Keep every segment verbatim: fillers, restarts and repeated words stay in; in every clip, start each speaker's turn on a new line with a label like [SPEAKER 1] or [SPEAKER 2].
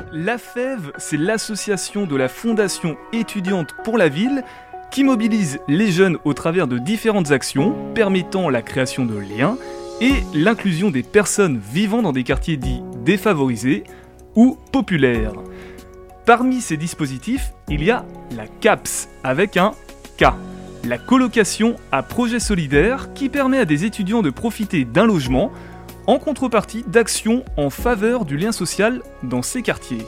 [SPEAKER 1] l'A F E V, c'est l'association de la Fondation étudiante pour la ville qui mobilise les jeunes au travers de différentes actions permettant la création de liens et l'inclusion des personnes vivant dans des quartiers dits défavorisés ou populaires. Parmi ces dispositifs, il y a la CAPS avec un K, la colocation à projet solidaire qui permet à des étudiants de profiter d'un logement en contrepartie d'actions en faveur du lien social dans ces quartiers.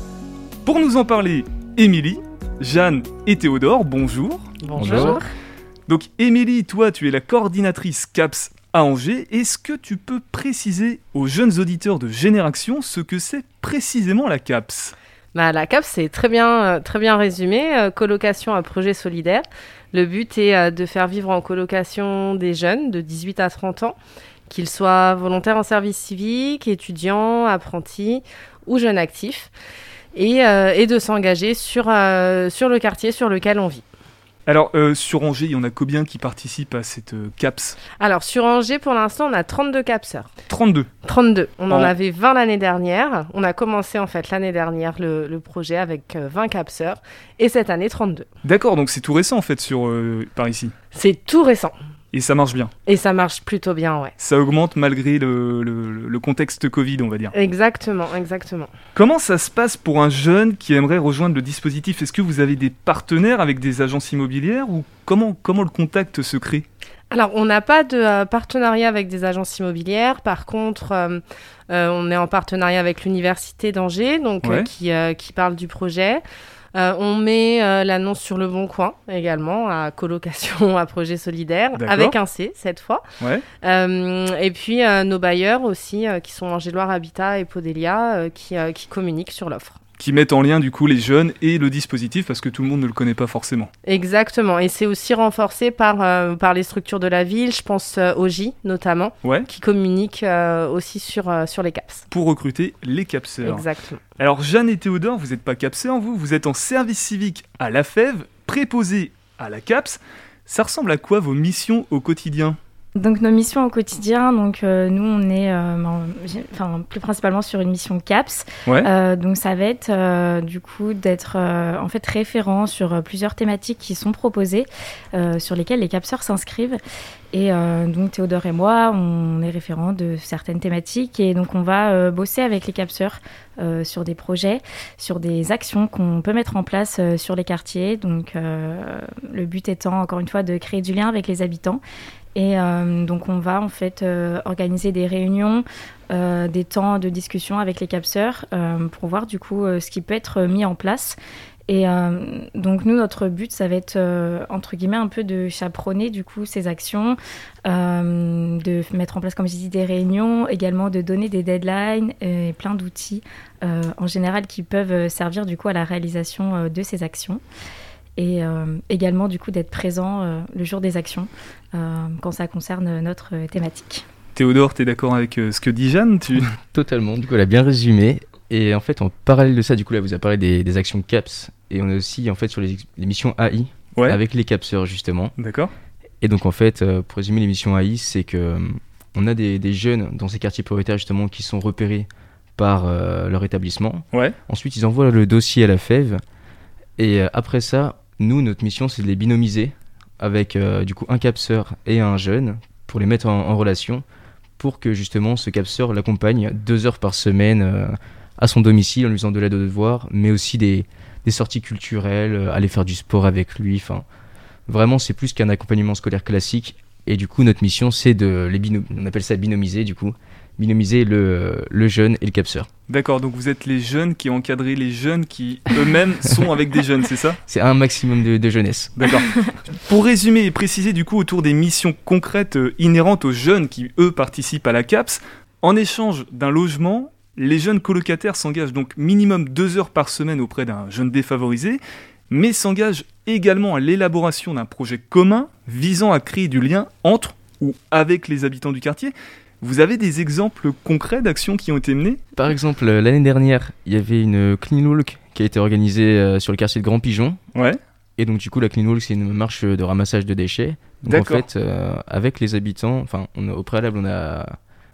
[SPEAKER 1] Pour nous en parler, Émilie, Jeanne et Théodore, bonjour.
[SPEAKER 2] Bonjour.
[SPEAKER 1] Donc Émilie, toi tu es la coordinatrice CAPS à Angers. Est-ce que tu peux préciser aux jeunes auditeurs de Génération ce que c'est précisément la CAPS ?
[SPEAKER 2] Bah, la CAPS, c'est très bien, très bien résumé, euh, colocation à projet solidaire. Le but est euh, de faire vivre en colocation des jeunes de dix-huit à trente ans, qu'ils soient volontaires en service civique, étudiants, apprentis ou jeunes actifs, et, euh, et de s'engager sur, euh, sur le quartier sur lequel on vit.
[SPEAKER 1] Alors, euh, sur Angers, il y en a combien qui participent à cette euh, CAPS ?
[SPEAKER 2] Alors, sur Angers, pour l'instant, on a trente-deux capseurs.
[SPEAKER 1] trente-deux.
[SPEAKER 2] trente-deux. On en
[SPEAKER 1] Oh.
[SPEAKER 2] avait vingt l'année dernière. On a commencé, en fait, l'année dernière, le, le projet avec euh, vingt capseurs. Et cette année, trente-deux.
[SPEAKER 1] D'accord, donc c'est tout récent en fait sur euh, par ici.
[SPEAKER 2] C'est tout récent.
[SPEAKER 1] Et ça marche bien.
[SPEAKER 2] Et ça marche plutôt bien, ouais.
[SPEAKER 1] Ça augmente malgré le, le, le contexte Covid, on va dire.
[SPEAKER 2] Exactement, exactement.
[SPEAKER 1] Comment ça se passe pour un jeune qui aimerait rejoindre le dispositif ? Est-ce que vous avez des partenaires avec des agences immobilières ou comment, comment le contact se crée ?
[SPEAKER 2] Alors, on n'a pas de euh, partenariat avec des agences immobilières. Par contre, euh, euh, on est en partenariat avec l'Université d'Angers, donc,
[SPEAKER 1] Ouais.
[SPEAKER 2] euh, qui, euh, qui parle du projet. Euh, on met euh, l'annonce sur Le Bon Coin également, à colocation à projet solidaire,
[SPEAKER 1] D'accord.
[SPEAKER 2] avec un C cette fois.
[SPEAKER 1] Ouais.
[SPEAKER 2] Euh, et puis euh, nos bailleurs aussi, euh, qui sont Angéloire Habitat et Podelia, euh, qui, euh, qui communiquent sur l'offre.
[SPEAKER 1] Qui mettent en lien du coup les jeunes et le dispositif parce que tout le monde ne le connaît pas forcément.
[SPEAKER 2] Exactement, et c'est aussi renforcé par, euh, par les structures de la ville, je pense euh, au J notamment,
[SPEAKER 1] Ouais.
[SPEAKER 2] qui communiquent euh, aussi sur, euh, sur les CAPS.
[SPEAKER 1] Pour recruter les capseurs.
[SPEAKER 2] Exactement.
[SPEAKER 1] Alors Jeanne et Théodore, vous n'êtes pas capseurs vous, vous êtes en service civique à l'A F E V, préposés à la CAPS. Ça ressemble à quoi vos missions au quotidien ?
[SPEAKER 3] Donc nos missions au quotidien, donc euh, nous on est, euh, en- j'ai- enfin plus principalement sur une mission CAPS.
[SPEAKER 1] Ouais.
[SPEAKER 3] Euh, donc ça va être euh, du coup d'être euh, en fait référent sur euh, plusieurs thématiques qui sont proposées, euh, sur lesquelles les capseurs s'inscrivent. Et euh, donc Théodore et moi, on est référents de certaines thématiques et donc on va euh, bosser avec les capseurs euh, sur des projets, sur des actions qu'on peut mettre en place euh, sur les quartiers. Donc euh, le but étant encore une fois de créer du lien avec les habitants. Et euh, donc on va en fait euh, organiser des réunions, euh, des temps de discussion avec les capseurs euh, pour voir du coup euh, ce qui peut être mis en place. Et euh, donc nous, notre but, ça va être euh, entre guillemets un peu de chaperonner du coup ces actions, euh, de mettre en place, comme je dis, des réunions, également de donner des deadlines et plein d'outils euh, en général qui peuvent servir du coup à la réalisation euh, de ces actions. Et euh, également du coup d'être présent euh, le jour des actions euh, quand ça concerne notre euh, thématique.
[SPEAKER 1] Théodore, t'es d'accord avec euh, ce que dit Jeanne tu...
[SPEAKER 4] Totalement, du coup elle a bien résumé. Et en fait en parallèle de ça, du coup là vous avez parlé des, des actions CAPS. Et on est aussi en fait sur les, les missions A I,
[SPEAKER 1] Ouais.
[SPEAKER 4] avec les capseurs justement.
[SPEAKER 1] D'accord.
[SPEAKER 4] Et donc en fait, euh, pour résumer les missions A I, c'est que euh, on a des, des jeunes dans ces quartiers prioritaires justement qui sont repérés par euh, leur établissement.
[SPEAKER 1] Ouais.
[SPEAKER 4] Ensuite ils envoient le dossier à la F E V. Et euh, après ça, nous notre mission c'est de les binomiser avec euh, du coup un capseur et un jeune pour les mettre en, en relation pour que justement ce capseur l'accompagne deux heures par semaine euh, à son domicile en lui faisant de l'aide aux devoirs, mais aussi des, des sorties culturelles, euh, aller faire du sport avec lui. Enfin, vraiment, c'est plus qu'un accompagnement scolaire classique. Et du coup, notre mission, c'est de les binom- on appelle ça binomiser, du coup, binomiser le, le jeune et le capseur.
[SPEAKER 1] D'accord, donc vous êtes les jeunes qui encadrez les jeunes qui eux-mêmes sont avec des jeunes, c'est ça ?
[SPEAKER 4] C'est un maximum de, de jeunesse.
[SPEAKER 1] D'accord. Pour résumer et préciser du coup autour des missions concrètes euh, inhérentes aux jeunes qui, eux, participent à la CAPS, en échange d'un logement, les jeunes colocataires s'engagent donc minimum deux heures par semaine auprès d'un jeune défavorisé, mais s'engagent également à l'élaboration d'un projet commun visant à créer du lien entre ou avec les habitants du quartier. Vous avez des exemples concrets d'actions qui ont été menées ?
[SPEAKER 4] Par exemple, euh, l'année dernière, il y avait une clean walk qui a été organisée euh, sur le quartier de Grand Pigeon.
[SPEAKER 1] Ouais.
[SPEAKER 4] Et donc du coup, la clean walk, c'est une marche de ramassage de déchets. Donc
[SPEAKER 1] D'accord.
[SPEAKER 4] en fait, euh, avec les habitants, enfin, on a- au préalable, on a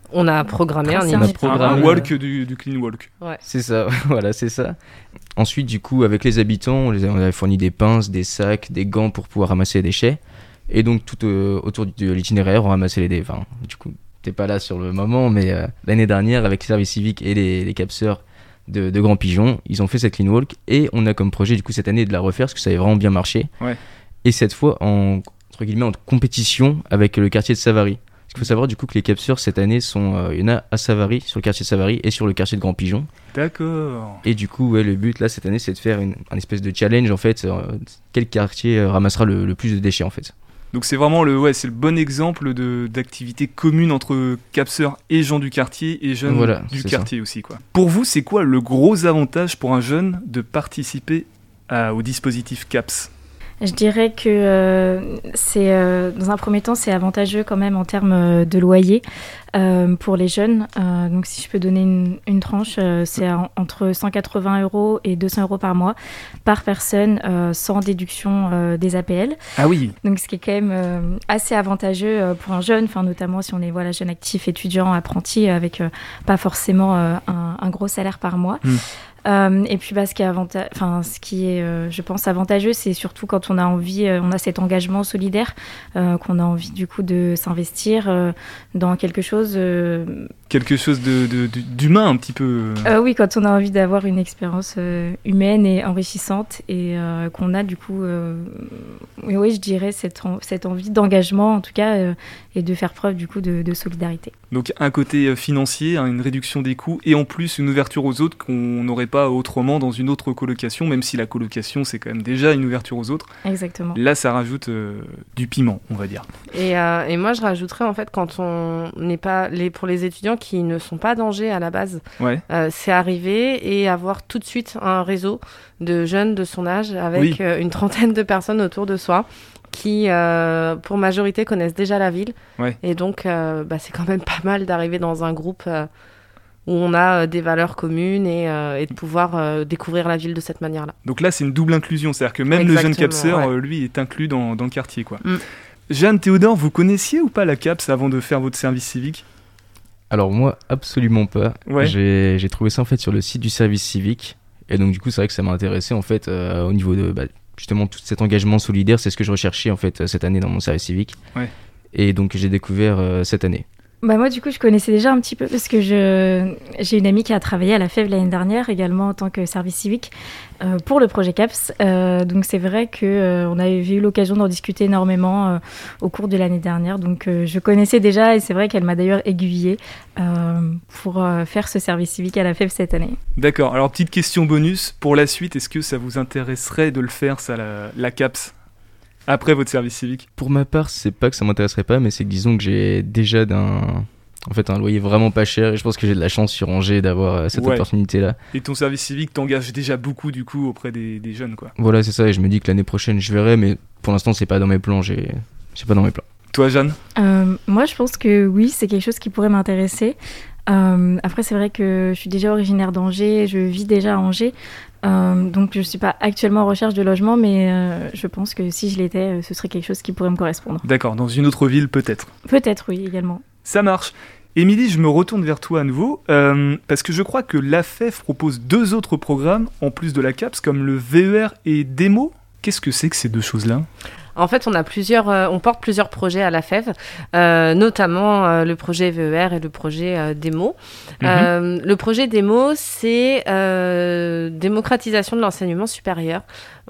[SPEAKER 2] On a programmé un,
[SPEAKER 3] On a
[SPEAKER 1] Un,
[SPEAKER 4] programmé,
[SPEAKER 1] un walk du, du clean walk.
[SPEAKER 2] Ouais.
[SPEAKER 4] C'est ça, voilà, c'est ça. Ensuite, du coup, avec les habitants, on les a, on avait fourni des pinces, des sacs, des gants pour pouvoir ramasser les déchets. Et donc, tout euh, autour de l'itinéraire, on ramassait les déchets. Enfin, du coup, t'es pas là sur le moment, mais euh, l'année dernière, avec le service civique et les, les capseurs de, de Grand Pigeon, ils ont fait cette clean walk. Et on a comme projet, du coup, cette année de la refaire, parce que ça avait vraiment bien marché.
[SPEAKER 1] Ouais.
[SPEAKER 4] Et cette fois, en, entre guillemets, en compétition avec le quartier de Savary. Il faut savoir du coup que les capseurs cette année sont, euh, il y en a à Savary, sur le quartier de Savary et sur le quartier de Grand Pigeon.
[SPEAKER 1] D'accord.
[SPEAKER 4] Et du coup, ouais, le but là cette année, c'est de faire une, un espèce de challenge en fait. Euh, quel quartier euh, ramassera le, le plus de déchets en fait.
[SPEAKER 1] Donc c'est vraiment le, ouais, c'est le bon exemple de, d'activité commune entre capseurs et gens du quartier et jeunes
[SPEAKER 4] Voilà,
[SPEAKER 1] du
[SPEAKER 4] c'est
[SPEAKER 1] quartier ça. Aussi, quoi. Pour vous, c'est quoi le gros avantage pour un jeune de participer à, au dispositif CAPS ?
[SPEAKER 3] Je dirais que euh, c'est, euh, dans un premier temps, c'est avantageux quand même en termes euh, de loyer euh, pour les jeunes. Euh, donc, si je peux donner une, une tranche, euh, c'est en, entre cent quatre-vingts euros et deux cents euros par mois par personne, euh, sans déduction euh, des A P L.
[SPEAKER 1] Ah oui.
[SPEAKER 3] Donc, ce qui est quand même euh, assez avantageux euh, pour un jeune, enfin, notamment si on est voilà, jeune actif, étudiant, apprenti, avec euh, pas forcément euh, un, un gros salaire par mois.
[SPEAKER 1] Mmh.
[SPEAKER 3] Euh, et puis bah, ce qui est, avanta- enfin, ce qui est euh, je pense avantageux, c'est surtout quand on a envie, euh, on a cet engagement solidaire, euh, qu'on a envie du coup de s'investir euh, dans quelque chose. Euh,
[SPEAKER 1] Quelque chose de, de, de- d'humain un petit peu.
[SPEAKER 3] euh, oui, quand on a envie d'avoir une expérience euh, humaine et enrichissante et euh, qu'on a du coup, euh, oui, oui, je dirais cette, en- cette envie d'engagement en tout cas euh, et de faire preuve du coup de, de solidarité.
[SPEAKER 1] Donc un côté euh, financier, hein, une réduction des coûts et en plus une ouverture aux autres qu'on n'aurait pas autrement dans une autre colocation, même si la colocation c'est quand même déjà une ouverture aux autres.
[SPEAKER 3] Exactement.
[SPEAKER 1] Là ça rajoute euh, du piment, on va dire.
[SPEAKER 2] Et, euh, et moi, je rajouterais, en fait, quand on n'est pas... Les, pour les étudiants qui ne sont pas d'Angers à la base,
[SPEAKER 1] Ouais.
[SPEAKER 2] euh, c'est arriver et avoir tout de suite un réseau de jeunes de son âge avec
[SPEAKER 1] Oui.
[SPEAKER 2] euh, une trentaine de personnes autour de soi qui, euh, pour majorité, connaissent déjà la ville.
[SPEAKER 1] Ouais.
[SPEAKER 2] Et donc, euh, bah, c'est quand même pas mal d'arriver dans un groupe euh, où on a euh, des valeurs communes et, euh, et de pouvoir euh, découvrir la ville de cette manière-là.
[SPEAKER 1] Donc là c'est une double inclusion, c'est-à-dire que même le jeune
[SPEAKER 2] Exactement,
[SPEAKER 1] capseur,
[SPEAKER 2] ouais.
[SPEAKER 1] euh, lui, est inclus dans, dans le quartier, quoi.
[SPEAKER 2] Mm.
[SPEAKER 1] Jeanne, Théodore, vous connaissiez ou pas la CAPS avant de faire votre service civique ?
[SPEAKER 4] Alors moi, absolument pas.
[SPEAKER 1] Ouais.
[SPEAKER 4] J'ai, j'ai trouvé ça en fait sur le site du service civique. Et donc du coup, c'est vrai que ça m'a intéressé en fait euh, au niveau de bah, justement tout cet engagement solidaire. C'est ce que je recherchais en fait cette année dans mon service civique.
[SPEAKER 1] Ouais.
[SPEAKER 4] Et donc j'ai découvert euh, cette année.
[SPEAKER 3] Bah moi du coup je connaissais déjà un petit peu parce que je j'ai une amie qui a travaillé à la F E V l'année dernière également en tant que service civique euh, pour le projet CAPS. Euh, donc c'est vrai que euh, on avait eu l'occasion d'en discuter énormément euh, au cours de l'année dernière. Donc euh, je connaissais déjà et c'est vrai qu'elle m'a d'ailleurs aiguillée euh, pour euh, faire ce service civique à la F E V cette année.
[SPEAKER 1] D'accord, alors petite question bonus, pour la suite, est-ce que ça vous intéresserait de le faire, ça, la, la CAPS, après votre service civique ?
[SPEAKER 4] Pour ma part, c'est pas que ça m'intéresserait pas, mais c'est que disons que j'ai déjà d'un en fait un loyer vraiment pas cher et je pense que j'ai de la chance sur Angers d'avoir euh, cette
[SPEAKER 1] Ouais.
[SPEAKER 4] opportunité-là.
[SPEAKER 1] Et ton service civique t'engage déjà beaucoup, du coup, auprès des, des jeunes, quoi.
[SPEAKER 4] Voilà, c'est ça, et je me dis que l'année prochaine je verrai, mais pour l'instant c'est pas dans mes plans, j'ai c'est pas dans mes plans.
[SPEAKER 1] Toi, Jeanne ?
[SPEAKER 3] Euh, moi je pense que oui c'est quelque chose qui pourrait m'intéresser. Euh, après c'est vrai que je suis déjà originaire d'Angers, je vis déjà à Angers. Euh, donc je ne suis pas actuellement en recherche de logement, mais euh, je pense que si je l'étais, euh, ce serait quelque chose qui pourrait me correspondre.
[SPEAKER 1] D'accord, dans une autre ville, peut-être.
[SPEAKER 3] Peut-être, oui, également.
[SPEAKER 1] Ça marche. Émilie, je me retourne vers toi à nouveau, euh, parce que je crois que l'A F E F propose deux autres programmes, en plus de la CAPS, comme le V E R et Démo. Qu'est-ce que c'est que ces deux choses-là ?
[SPEAKER 2] En fait, on a plusieurs, euh, on porte plusieurs projets à la F E V, euh, notamment euh, le projet V E R et le projet euh, Démo.
[SPEAKER 1] Mhm.
[SPEAKER 2] Euh, le projet Démo, c'est euh, démocratisation de l'enseignement supérieur.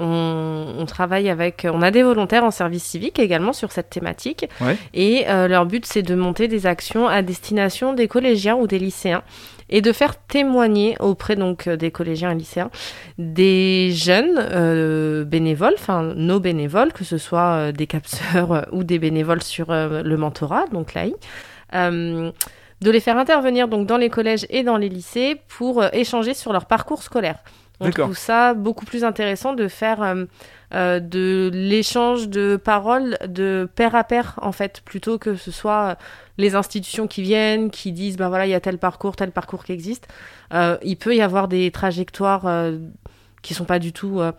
[SPEAKER 2] On, on travaille avec, on a des volontaires en service civique également sur cette thématique,
[SPEAKER 1] Ouais.
[SPEAKER 2] et euh, leur but, c'est de monter des actions à destination des collégiens ou des lycéens et de faire témoigner auprès donc euh, des collégiens et lycéens des jeunes euh, bénévoles, enfin nos bénévoles, que ce soit euh, des capseurs euh, ou des bénévoles sur euh, le mentorat, donc l'A I, euh, de les faire intervenir donc dans les collèges et dans les lycées pour euh, échanger sur leur parcours scolaire. On
[SPEAKER 1] D'accord.
[SPEAKER 2] trouve ça beaucoup plus intéressant de faire euh, euh, de l'échange de paroles de pair à pair, en fait, plutôt que ce soit les institutions qui viennent, qui disent, ben voilà, il y a tel parcours, tel parcours qui existe. Euh, il peut y avoir des trajectoires euh, qui sont pas du tout euh,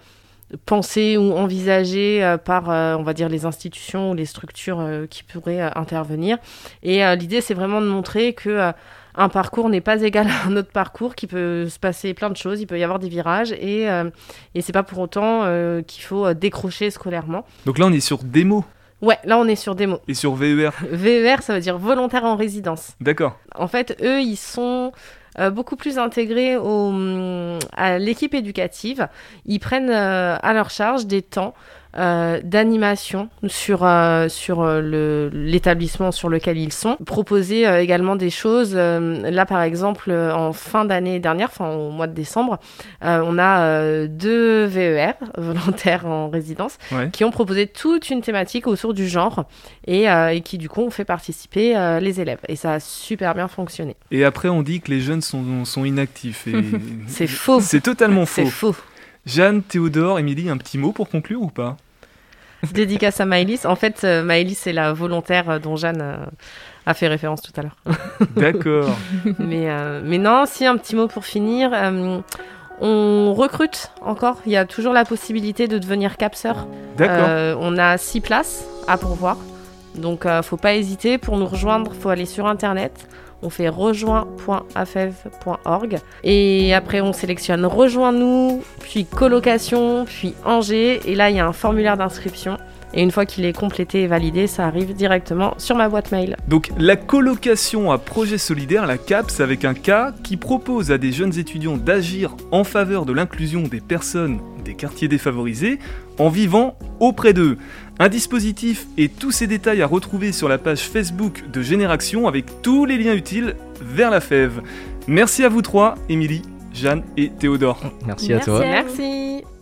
[SPEAKER 2] pensées ou envisagées euh, par, euh, on va dire, les institutions ou les structures euh, qui pourraient euh, intervenir. Et euh, l'idée, c'est vraiment de montrer que euh, un parcours n'est pas égal à un autre parcours, qu'il peut se passer plein de choses, il peut y avoir des virages, et, euh, et c'est pas pour autant euh, qu'il faut euh, décrocher scolairement.
[SPEAKER 1] Donc là, on est sur démo.
[SPEAKER 2] Ouais, là, on est sur démo.
[SPEAKER 1] Et sur V E R.
[SPEAKER 2] V E R, ça veut dire volontaire en résidence.
[SPEAKER 1] D'accord.
[SPEAKER 2] En fait, eux, ils sont euh, beaucoup plus intégrés au, à l'équipe éducative. Ils prennent euh, à leur charge des temps euh, d'animation sur, euh, sur euh, le, l'établissement sur lequel ils sont. Proposer euh, également des choses. Euh, là, par exemple, euh, en fin d'année dernière, enfin au mois de décembre, euh, on a euh, deux V E R, volontaires en résidence,
[SPEAKER 1] Ouais.
[SPEAKER 2] qui ont proposé toute une thématique autour du genre et, euh, et qui, du coup, ont fait participer euh, les élèves. Et ça a super bien fonctionné.
[SPEAKER 1] Et après, on dit que les jeunes sont, sont inactifs. Et...
[SPEAKER 2] C'est faux.
[SPEAKER 1] C'est totalement faux.
[SPEAKER 2] C'est faux.
[SPEAKER 1] Jeanne, Théodore, Émilie, un petit mot pour conclure ou pas?
[SPEAKER 2] Dédicace à Maëlys. En fait, euh, Maëlys, c'est la volontaire euh, dont Jeanne euh, a fait référence tout à l'heure.
[SPEAKER 1] D'accord.
[SPEAKER 2] mais, euh, mais non, si, un petit mot pour finir. Euh, on recrute encore. Il y a toujours la possibilité de devenir capseur.
[SPEAKER 1] D'accord.
[SPEAKER 2] Euh, on a six places à pourvoir. Donc, euh, faut pas hésiter. Pour nous rejoindre, faut aller sur Internet. On fait rejoins point a f e v point org. Et après, on sélectionne Rejoins-nous, puis colocation, puis Angers. Et là, il y a un formulaire d'inscription. Et une fois qu'il est complété et validé, ça arrive directement sur ma boîte mail.
[SPEAKER 1] Donc la colocation à projet solidaire, la CAPS avec un K, qui propose à des jeunes étudiants d'agir en faveur de l'inclusion des personnes des quartiers défavorisés en vivant auprès d'eux. Un dispositif et tous ces détails à retrouver sur la page Facebook de Génération avec tous les liens utiles vers la F E V. Merci à vous trois, Émilie, Jeanne et Théodore.
[SPEAKER 4] Merci à
[SPEAKER 3] Merci
[SPEAKER 4] toi.
[SPEAKER 3] à-
[SPEAKER 2] Merci.